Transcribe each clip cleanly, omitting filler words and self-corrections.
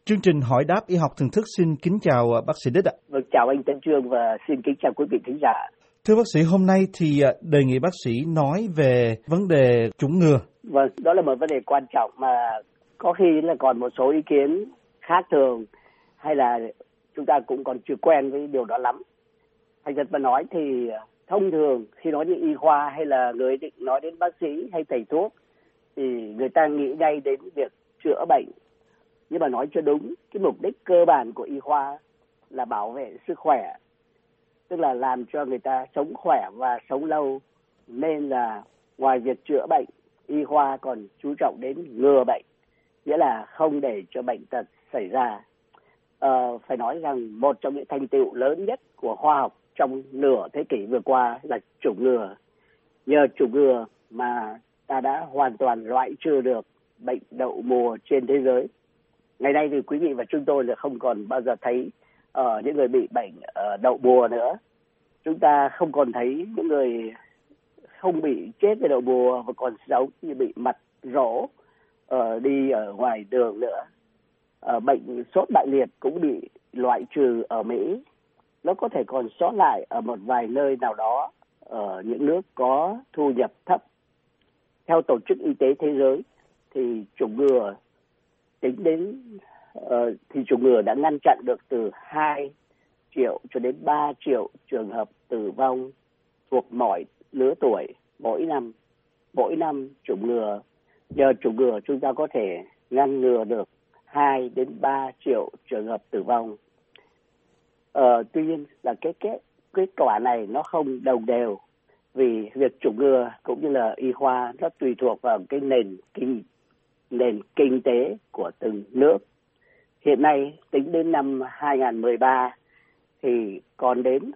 Chương trình hỏi đáp y học thường thức xin kính chào bác sĩ Đích ạ. Vâng, chào anh Tấn Trương và xin kính chào quý vị thính giả. Thưa bác sĩ, hôm nay thì đề nghị bác sĩ nói về vấn đề chủng ngừa. Vâng, đó là một vấn đề quan trọng mà có khi là còn một số ý kiến khác thường hay là chúng ta cũng còn chưa quen với điều đó lắm. Thành thật mà nói thì thông thường khi nói đến y khoa hay là người định nói đến bác sĩ hay thầy thuốc thì người ta nghĩ ngay đến việc chữa bệnh. Nhưng mà nói cho đúng, cái mục đích cơ bản của y khoa là bảo vệ sức khỏe, tức là làm cho người ta sống khỏe và sống lâu. Nên là ngoài việc chữa bệnh, y khoa còn chú trọng đến ngừa bệnh, nghĩa là không để cho bệnh tật xảy ra. Phải nói rằng một trong những thành tựu lớn nhất của khoa học trong nửa thế kỷ vừa qua là chủng ngừa. Nhờ chủng ngừa mà ta đã hoàn toàn loại trừ được bệnh đậu mùa trên thế giới. Ngày nay thì quý vị và chúng tôi là không còn bao giờ thấy những người bị bệnh đậu mùa nữa. Chúng ta không còn thấy những người không bị chết về đậu mùa và còn sống như bị mặt rỗ đi ở ngoài đường nữa. Bệnh sốt bại liệt cũng bị loại trừ ở Mỹ. Nó có thể còn sót lại ở một vài nơi nào đó ở những nước có thu nhập thấp. Theo Tổ chức Y tế Thế giới thì chủng ngừa tính đến thì chủng ngừa đã ngăn chặn được từ 2 triệu cho đến 3 triệu trường hợp tử vong thuộc mọi lứa tuổi mỗi năm. Mỗi năm nhờ chủng ngừa chúng ta có thể ngăn ngừa được 2 đến 3 triệu trường hợp tử vong. Tuy nhiên là kết quả này nó không đồng đều, vì việc chủng ngừa cũng như là y khoa nó tùy thuộc vào cái nền kinh tế của từng nước. Hiện nay tính đến năm 2013 thì còn đến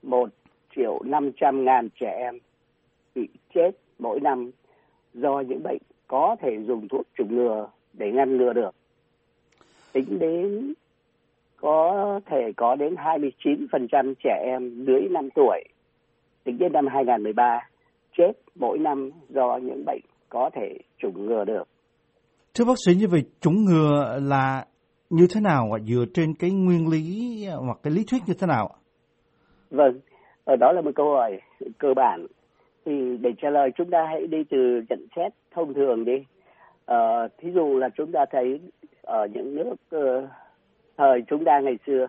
1.500.000 trẻ em bị chết mỗi năm do những bệnh có thể dùng thuốc chủng ngừa để ngăn ngừa được. Tính đến có thể có đến 29% trẻ em dưới 5 tuổi tính đến năm 2013 chết mỗi năm do những bệnh có thể chủng ngừa được. Thưa bác sĩ, như vậy chủng ngừa là như thế nào ạ? Dựa trên cái nguyên lý hoặc cái lý thuyết như thế nào ạ? Vâng, đó là một câu hỏi cơ bản. Thì để trả lời chúng ta hãy đi từ nhận xét thông thường đi. Thí dụ là chúng ta thấy ở những nước thời chúng ta ngày xưa,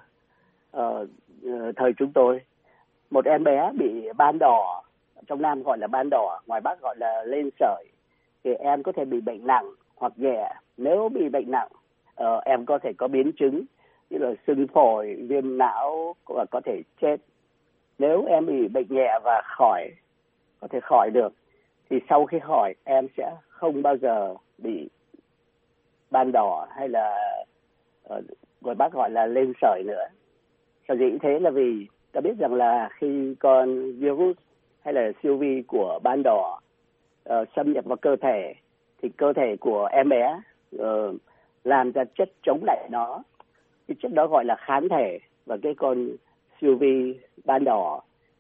thời chúng tôi, một em bé bị ban đỏ, trong Nam gọi là ban đỏ, ngoài Bắc gọi là lên sởi, thì em có thể bị bệnh nặng hoặc nhẹ. Nếu bị bệnh nặng, em có thể có biến chứng như là sưng phổi, viêm não và có thể chết. Nếu em bị bệnh nhẹ và có thể khỏi được, thì sau khi khỏi em sẽ không bao giờ bị ban đỏ hay là ngoài Bắc gọi là lên sởi nữa. Sở dĩ thế là vì ta biết rằng là khi con virus hay là siêu vi của ban đỏ xâm nhập vào cơ thể thì cơ thể của em bé làm ra chất chống lại nó. Cái chất đó gọi là kháng thể, và cái con siêu vi ban đỏ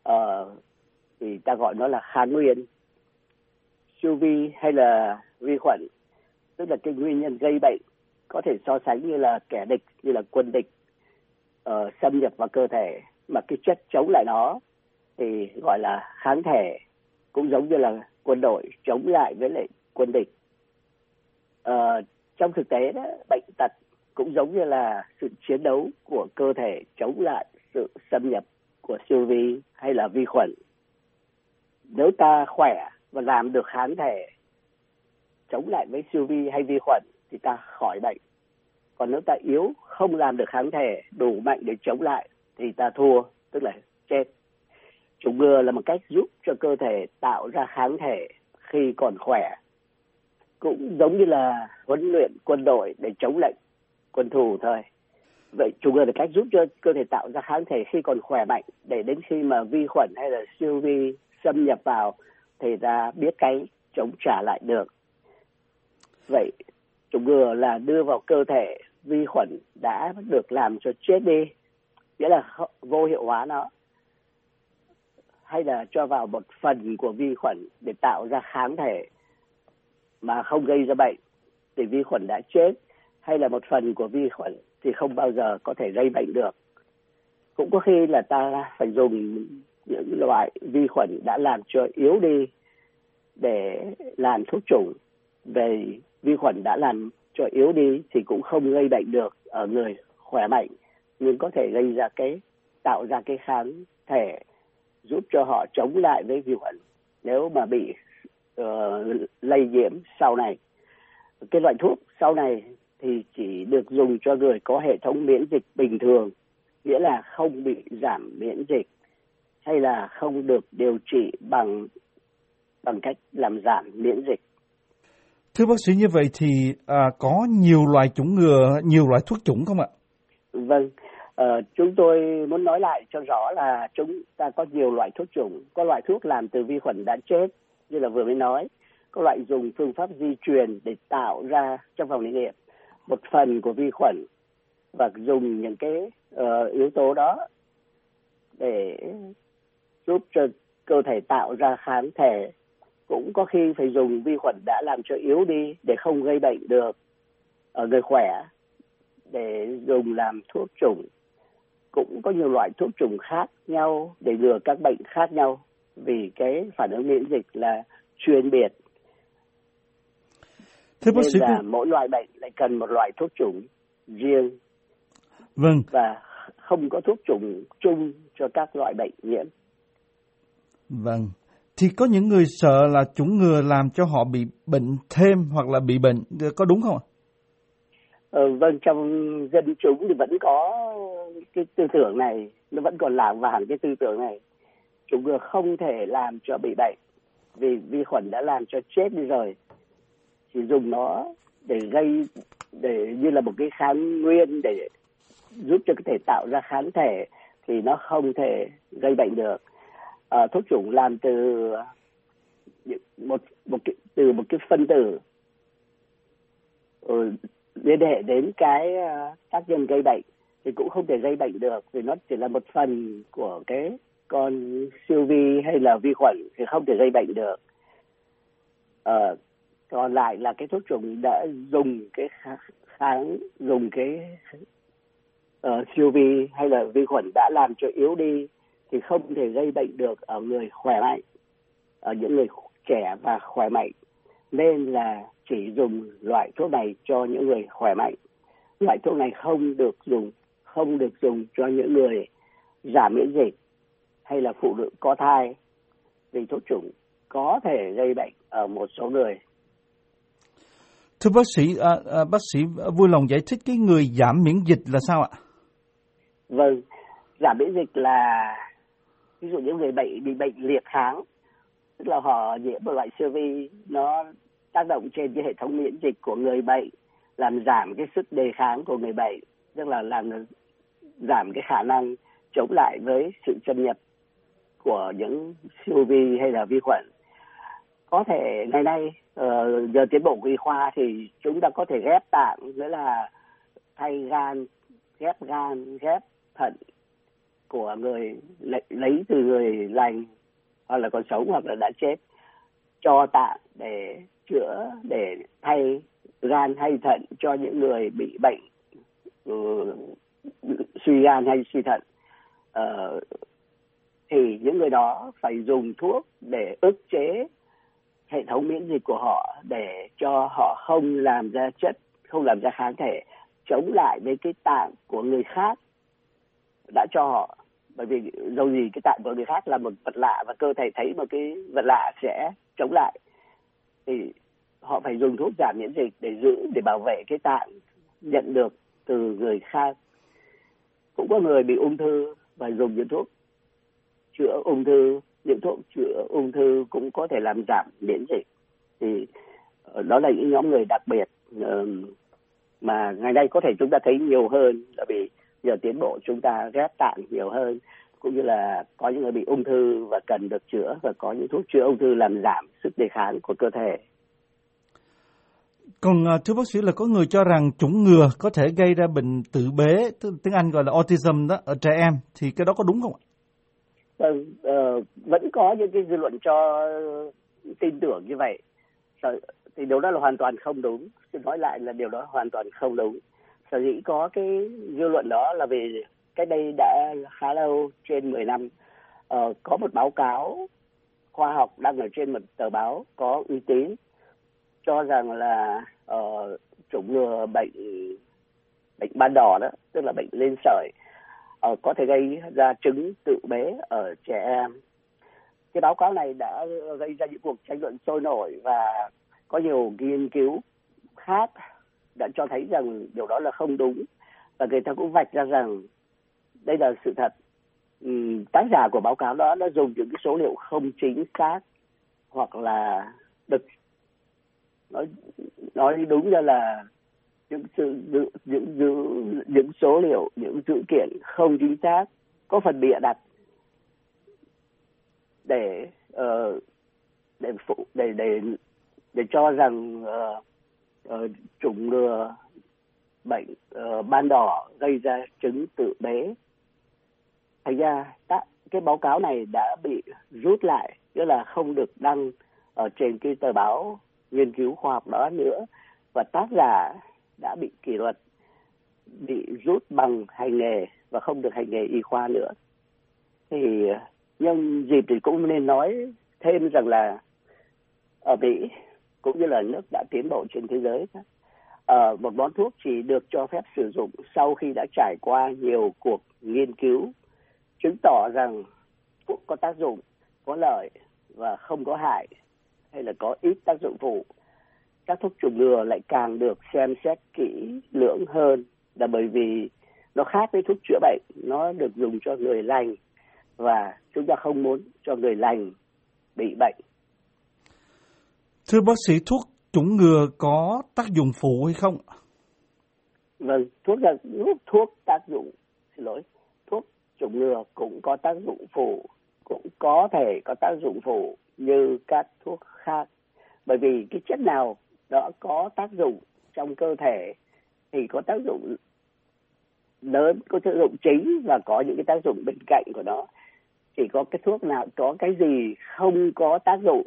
thì ta gọi nó là kháng nguyên. Siêu vi hay là vi khuẩn tức là cái nguyên nhân gây bệnh có thể so sánh như là kẻ địch, như là quân địch xâm nhập vào cơ thể, mà cái chất chống lại nó thì gọi là kháng thể, cũng giống như là quân đội chống lại với lại quân địch. Trong thực tế đó, bệnh tật cũng giống như là sự chiến đấu của cơ thể chống lại sự xâm nhập của siêu vi hay là vi khuẩn. Nếu ta khỏe và làm được kháng thể chống lại với siêu vi hay vi khuẩn thì ta khỏi bệnh. Còn nếu ta yếu, không làm được kháng thể đủ mạnh để chống lại thì ta thua, tức là chết. Chủng ngừa là một cách giúp cho cơ thể tạo ra kháng thể khi còn khỏe. Cũng giống như là huấn luyện quân đội để chống lại quân thù thôi. Vậy chủng ngừa là cách giúp cho cơ thể tạo ra kháng thể khi còn khỏe mạnh, để đến khi mà vi khuẩn hay là siêu vi xâm nhập vào thì ta biết cái chống trả lại được. Vậy chủng ngừa là đưa vào cơ thể vi khuẩn đã được làm cho chết đi, nghĩa là vô hiệu hóa nó, hay là cho vào một phần của vi khuẩn để tạo ra kháng thể mà không gây ra bệnh thì vi khuẩn đã chết, hay là một phần của vi khuẩn thì không bao giờ có thể gây bệnh được. Cũng có khi là ta phải dùng những loại vi khuẩn đã làm cho yếu đi để làm thuốc chủng. Về vi khuẩn đã làm cho yếu đi thì cũng không gây bệnh được ở người khỏe mạnh, nhưng có thể tạo ra cái kháng thể giúp cho họ chống lại với vi khuẩn nếu mà bị lây nhiễm sau này. Cái loại thuốc sau này thì chỉ được dùng cho người có hệ thống miễn dịch bình thường, nghĩa là không bị giảm miễn dịch hay là không được điều trị bằng cách làm giảm miễn dịch. Thưa bác sĩ, như vậy thì có nhiều loại chủng ngừa, nhiều loại thuốc chủng không ạ? Vâng, chúng tôi muốn nói lại cho rõ là chúng ta có nhiều loại thuốc chủng. Có loại thuốc làm từ vi khuẩn đã chết, như là vừa mới nói. Có loại dùng phương pháp di truyền để tạo ra trong phòng thí nghiệm một phần của vi khuẩn và dùng những cái yếu tố đó để giúp cho cơ thể tạo ra kháng thể. Cũng có khi phải dùng vi khuẩn đã làm cho yếu đi để không gây bệnh được ở người khỏe để dùng làm thuốc chủng. Cũng có nhiều loại thuốc chủng khác nhau để ngừa các bệnh khác nhau vì cái phản ứng miễn dịch là chuyên biệt. Thưa bác sĩ, nên là mỗi loại bệnh lại cần một loại thuốc chủng riêng. Vâng. Và không có thuốc chủng chung cho các loại bệnh nhiễm. Vâng. Thì có những người sợ là chủng ngừa làm cho họ bị bệnh thêm hoặc là bị bệnh, có đúng không ạ? Vâng, trong dân chúng thì vẫn có cái tư tưởng này, nó vẫn còn lảng vảng cái tư tưởng này. Chủng ngừa không thể làm cho bị bệnh vì vi khuẩn đã làm cho chết đi rồi. Chỉ dùng nó để như là một cái kháng nguyên để giúp cho có thể tạo ra kháng thể thì nó không thể gây bệnh được. Thuốc chủng làm từ một cái phân tử liên hệ đến cái tác nhân gây bệnh thì cũng không thể gây bệnh được vì nó chỉ là một phần của cái con siêu vi hay là vi khuẩn thì không thể gây bệnh được. Còn lại là cái thuốc chủng đã dùng cái siêu vi hay là vi khuẩn đã làm cho yếu đi thì không thể gây bệnh được ở người khỏe mạnh, ở những người trẻ và khỏe mạnh. Nên là chỉ dùng loại thuốc này cho những người khỏe mạnh. Loại thuốc này không được dùng cho những người giảm miễn dịch hay là phụ nữ có thai vì thuốc chủng có thể gây bệnh ở một số người. Thưa bác sĩ vui lòng giải thích cái người giảm miễn dịch là sao ạ? Vâng, giảm miễn dịch là ví dụ những người bị bệnh liệt kháng, tức là họ nhiễm một loại siêu vi, nó tác động trên cái hệ thống miễn dịch của người bệnh, làm giảm cái sức đề kháng của người bệnh, tức là làm giảm cái khả năng chống lại với sự xâm nhập của những siêu vi hay là vi khuẩn. Có thể ngày nay nhờ tiến bộ của y khoa thì chúng ta có thể ghép tạng, nghĩa là thay ghép thận của người lấy từ người lành hoặc là còn sống hoặc là đã chết, cho tạng để chữa, để thay gan hay thận cho những người bị bệnh suy gan hay suy thận. Thì những người đó phải dùng thuốc để ức chế hệ thống miễn dịch của họ để cho họ không làm ra kháng thể chống lại với cái tạng của người khác đã cho họ. Bởi vì dầu gì cái tạng của người khác là một vật lạ và cơ thể thấy một cái vật lạ sẽ chống lại, thì họ phải dùng thuốc giảm miễn dịch để bảo vệ cái tạng nhận được từ người khác. Cũng có người bị ung thư và dùng những thuốc chữa ung thư. Những thuốc chữa ung thư cũng có thể làm giảm miễn dịch. Thì đó là những nhóm người đặc biệt mà ngày nay có thể chúng ta thấy nhiều hơn, là vì nhờ tiến bộ chúng ta ghép tạng nhiều hơn, cũng như là có những người bị ung thư và cần được chữa, và có những thuốc chữa ung thư làm giảm sức đề kháng của cơ thể. Còn thưa bác sĩ, là có người cho rằng chủng ngừa có thể gây ra bệnh tự bế, tiếng Anh gọi là autism đó, ở trẻ em, thì cái đó có đúng không ạ? Vẫn có những cái dư luận cho tin tưởng như vậy, thì điều đó là hoàn toàn không đúng. Tôi nói lại là điều đó hoàn toàn không đúng. sở dĩ có cái dư luận đó là vì cách đây đã khá lâu, trên 10 năm, có một báo cáo khoa học đăng ở trên một tờ báo có uy tín cho rằng là chủng ngừa bệnh ban đỏ đó, tức là bệnh lên sởi, có thể gây ra chứng tự bế ở trẻ em. Cái báo cáo này đã gây ra những cuộc tranh luận sôi nổi và có nhiều nghiên cứu khác đã cho thấy rằng điều đó là không đúng, và người ta cũng vạch ra rằng đây là sự thật. Tác giả của báo cáo đó đã dùng những cái số liệu không chính xác, hoặc là được nói đúng ra là những số liệu, những dữ kiện không chính xác, có phần bịa đặt để cho rằng chủng ngừa bệnh ban đỏ gây ra chứng tự bế. Thành ra cái báo cáo này đã bị rút lại, tức là không được đăng ở trên cái tờ báo nghiên cứu khoa học đó nữa, và tác giả đã bị kỷ luật, bị rút bằng hành nghề và không được hành nghề y khoa nữa. Thì nhân dịp thì cũng nên nói thêm rằng là ở Mỹ cũng như là nước đã tiến bộ trên thế giới, một món thuốc chỉ được cho phép sử dụng sau khi đã trải qua nhiều cuộc nghiên cứu chứng tỏ rằng thuốc có tác dụng, có lợi và không có hại, hay là có ít tác dụng phụ. Các thuốc chủng ngừa lại càng được xem xét kỹ lưỡng hơn, là bởi vì nó khác với thuốc chữa bệnh, nó được dùng cho người lành, và chúng ta không muốn cho người lành bị bệnh. Thưa bác sĩ, thuốc chủng ngừa có tác dụng phụ hay không? Vâng, thuốc chủng ngừa cũng có tác dụng phụ, cũng có thể có tác dụng phụ như các thuốc khác. Bởi vì cái chất nào đó có tác dụng trong cơ thể thì có tác dụng lớn, có tác dụng chính và có những cái tác dụng bên cạnh của nó. Chỉ có cái thuốc nào có cái gì không có tác dụng,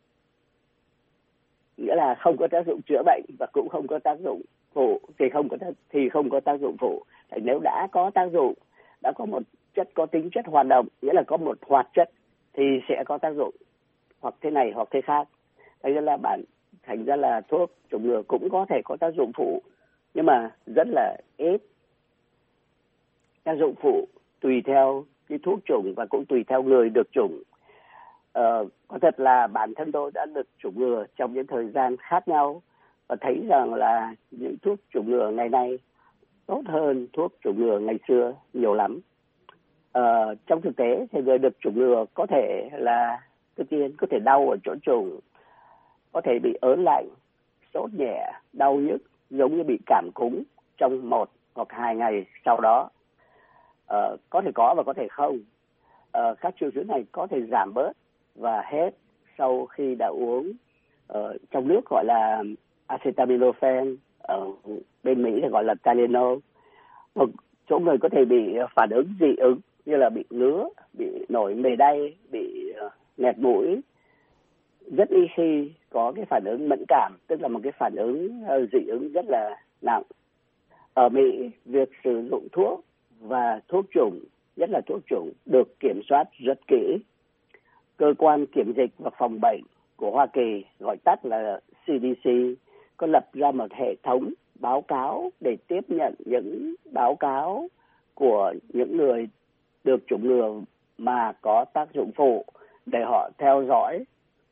nghĩa là không có tác dụng chữa bệnh và cũng không có tác dụng phụ, thì không có tác dụng phụ. Thì nếu đã có tác dụng, đã có một chất có tính chất hoạt động, nghĩa là có một hoạt chất, thì sẽ có tác dụng hoặc thế này hoặc thế khác. Thành ra là thuốc chủng ngừa cũng có thể có tác dụng phụ, nhưng mà rất là ít. Tác dụng phụ tùy theo cái thuốc chủng và cũng tùy theo người được chủng. Có thật là bản thân tôi đã được chủng ngừa trong những thời gian khác nhau và thấy rằng là những thuốc chủng ngừa ngày nay tốt hơn thuốc chủng ngừa ngày xưa nhiều lắm. Trong thực tế thì người được chủng ngừa có thể là tự nhiên có thể đau ở chỗ chủng, có thể bị ớn lạnh, sốt nhẹ, đau nhức giống như bị cảm cúm trong 1 hoặc 2 ngày sau đó. Có thể có và có thể không. Các triệu chứng này có thể giảm bớt và hết sau khi đã uống trong nước gọi là acetaminophen, ở bên Mỹ thì gọi là Tylenol. Một số người có thể bị phản ứng dị ứng như là bị ngứa, bị nổi mề đay, bị nghẹt mũi. Rất ít khi có cái phản ứng mẫn cảm, tức là một cái phản ứng dị ứng rất là nặng. Ở Mỹ, việc sử dụng thuốc và thuốc chủng, nhất là thuốc chủng, được kiểm soát rất kỹ. Cơ quan kiểm dịch và phòng bệnh của Hoa Kỳ, gọi tắt là CDC, có lập ra một hệ thống báo cáo để tiếp nhận những báo cáo của những người được chủng ngừa mà có tác dụng phụ, để họ theo dõi,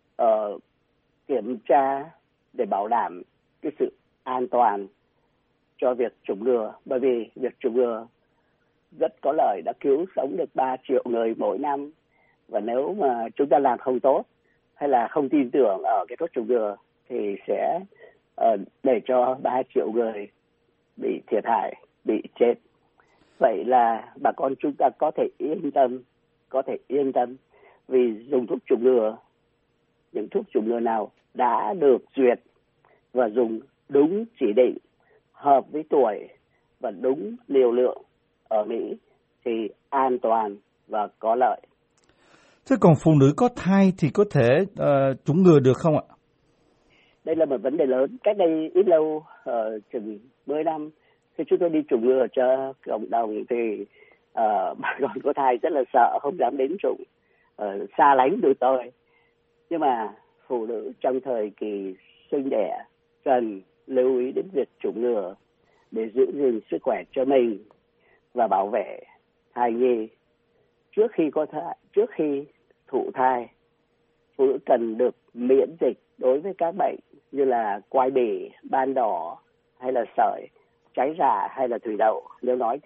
kiểm tra để bảo đảm cái sự an toàn cho việc chủng ngừa. Bởi vì việc chủng ngừa rất có lợi, đã cứu sống được 3 triệu người mỗi năm. Và nếu mà chúng ta làm không tốt hay là không tin tưởng ở cái thuốc chủng ngừa thì sẽ để cho 3 triệu người bị thiệt hại, bị chết. Vậy là bà con chúng ta có thể yên tâm vì dùng thuốc chủng ngừa, những thuốc chủng ngừa nào đã được duyệt và dùng đúng chỉ định, hợp với tuổi và đúng liều lượng ở Mỹ thì an toàn và có lợi. Thế còn phụ nữ có thai thì có thể chủng ngừa được không ạ? Đây là một vấn đề lớn. Cách đây ít lâu, chừng 10 năm, Khi chúng tôi đi chủng ngừa cho cộng đồng thì bà con có thai rất là sợ, không dám đến chủng, xa lánh tụi tôi. Nhưng mà phụ nữ trong thời kỳ sinh đẻ cần lưu ý đến việc chủng ngừa để giữ gìn sức khỏe cho mình và bảo vệ thai nhi. Trước khi thụ thai, phụ nữ cần được miễn dịch đối với các bệnh như là quai bì, ban đỏ hay là sởi, cháy rạ hay là thủy đậu, nếu nói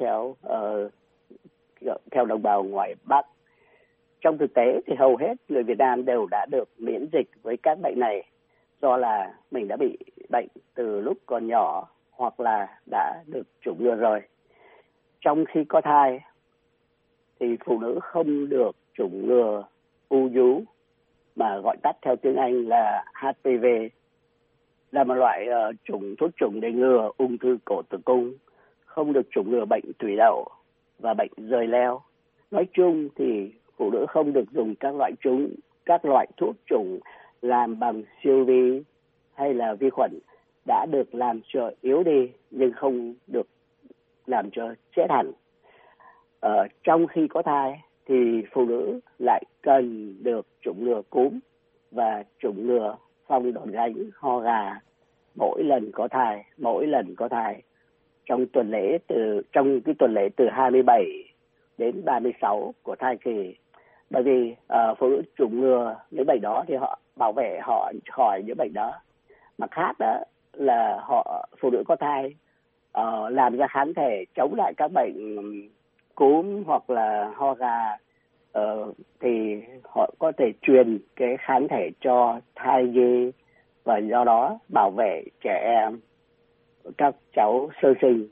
theo đồng bào ngoài Bắc. Trong thực tế thì hầu hết người Việt Nam đều đã được miễn dịch với các bệnh này do là mình đã bị bệnh từ lúc còn nhỏ hoặc là đã được chủng ngừa rồi. Trong khi có thai thì phụ nữ không được chủng ngừa u vú, mà gọi tắt theo tiếng Anh là HPV, là một loại thuốc chủng để ngừa ung thư cổ tử cung, không được chủng ngừa bệnh thủy đậu và bệnh rời leo. Nói chung thì phụ nữ không được dùng các loại thuốc chủng làm bằng siêu vi hay là vi khuẩn đã được làm cho yếu đi nhưng không được làm cho chết hẳn. Trong khi có thai thì phụ nữ lại cần được chủng ngừa cúm và chủng ngừa phong đòn gánh, ho gà mỗi lần có thai trong cái tuần lễ từ 27 đến 36 của thai kỳ. Bởi vì phụ nữ chủng ngừa những bệnh đó thì họ bảo vệ họ khỏi những bệnh đó. Mặt khác đó là phụ nữ có thai làm ra kháng thể chống lại các bệnh cúm hoặc là ho gà, thì họ có thể truyền cái kháng thể cho thai nhi và do đó bảo vệ trẻ em, các cháu sơ sinh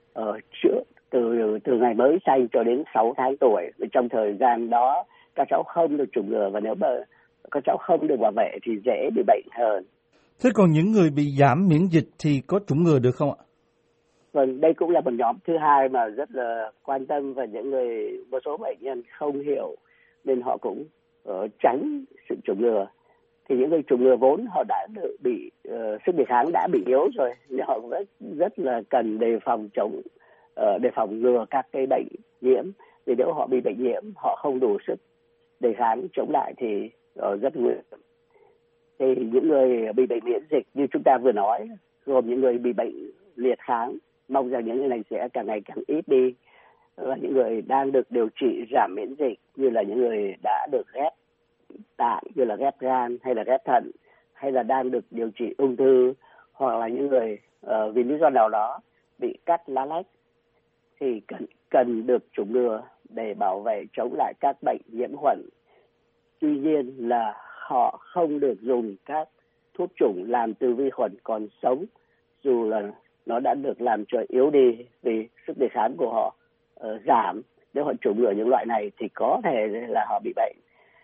từ ngày mới sanh cho đến 6 tháng tuổi. Trong thời gian đó các cháu không được chủng ngừa, và nếu mà các cháu không được bảo vệ thì dễ bị bệnh hơn. Thế còn những người bị giảm miễn dịch thì có chủng ngừa được không ạ? Vâng, đây cũng là một nhóm thứ hai mà rất là quan tâm, và một số bệnh nhân không hiểu nên họ cũng tránh sự chủng ngừa. Thì những người chủng ngừa vốn họ đã bị sức đề kháng đã bị yếu rồi, nên họ rất là cần đề phòng ngừa các cái bệnh nhiễm. Vì nếu họ bị bệnh nhiễm, họ không đủ sức đề kháng chống lại thì rất nguy hiểm. Thì những người bị bệnh miễn dịch như chúng ta vừa nói, gồm những người bị bệnh liệt kháng, mong rằng những người này sẽ càng ngày càng ít đi, và những người đang được điều trị giảm miễn dịch như là những người đã được ghép tạng như là ghép gan hay là ghép thận, hay là đang được điều trị ung thư, hoặc là những người vì lý do nào đó bị cắt lá lách thì cần được chủng ngừa để bảo vệ chống lại các bệnh nhiễm khuẩn. Tuy nhiên là họ không được dùng các thuốc chủng làm từ vi khuẩn còn sống, dù là nó đã được làm cho yếu đi vì sức đề kháng của họ giảm. Nếu họ chủng ngừa những loại này thì có thể là họ bị bệnh.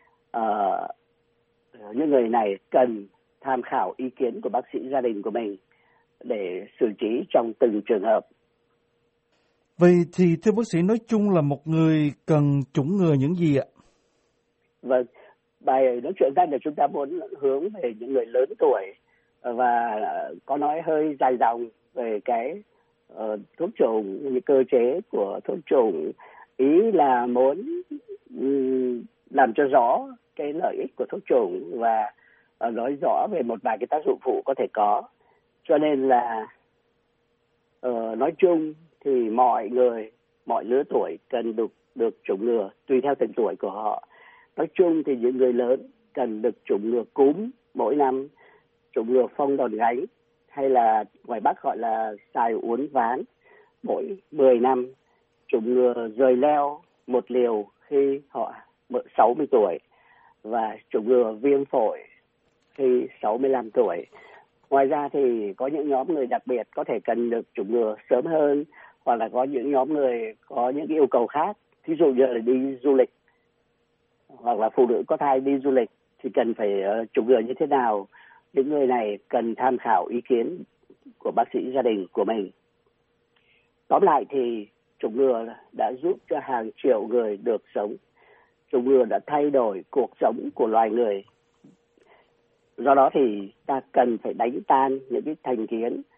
Những người này cần tham khảo ý kiến của bác sĩ gia đình của mình để xử trí trong từng trường hợp. Vậy thì thưa bác sĩ, nói chung là một người cần chủng ngừa những gì ạ? Vâng, bài nói chuyện này là chúng ta muốn hướng về những người lớn tuổi và có nói hơi dài dòng về cái thuốc chủng, những cơ chế của thuốc chủng. Ý là muốn làm cho rõ cái lợi ích của thuốc chủng và nói rõ về một vài cái tác dụng phụ có thể có. Cho nên là nói chung thì mọi người, mọi lứa tuổi cần được chủng ngừa tùy theo từng tuổi của họ. Nói chung thì những người lớn cần được chủng ngừa cúm mỗi năm, chủng ngừa phong đòn gánh hay là ngoài Bắc gọi là sài uốn ván mỗi 10 năm, chủng ngừa rời leo một liều khi họ 60 tuổi và chủng ngừa viêm phổi khi 65 tuổi. Ngoài ra thì có những nhóm người đặc biệt có thể cần được chủng ngừa sớm hơn, hoặc là có những nhóm người có những yêu cầu khác, ví dụ như là đi du lịch hoặc là phụ nữ có thai đi du lịch thì cần phải chủng ngừa như thế nào. Những người này cần tham khảo ý kiến của bác sĩ gia đình của mình. Tóm lại thì chủng ngừa đã giúp cho hàng triệu người được sống. Chủng ngừa đã thay đổi cuộc sống của loài người. Do đó thì ta cần phải đánh tan những cái thành kiến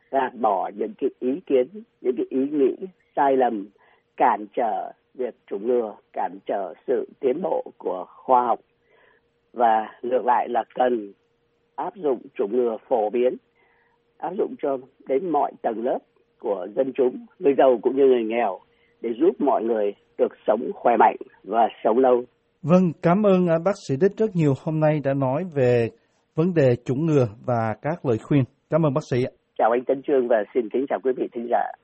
gạt bỏ những cái ý kiến, những cái ý nghĩ sai lầm cản trở việc chủng ngừa, cản trở sự tiến bộ của khoa học, và ngược lại là cần áp dụng chủng ngừa phổ biến, áp dụng cho đến mọi tầng lớp của dân chúng, người giàu cũng như người nghèo, để giúp mọi người được sống khỏe mạnh và sống lâu. Vâng, cảm ơn bác sĩ Đích rất nhiều, hôm nay đã nói về vấn đề chủng ngừa và các lời khuyên. Cảm ơn bác sĩ. Chào anh Tấn Trương và xin kính chào quý vị thính giả.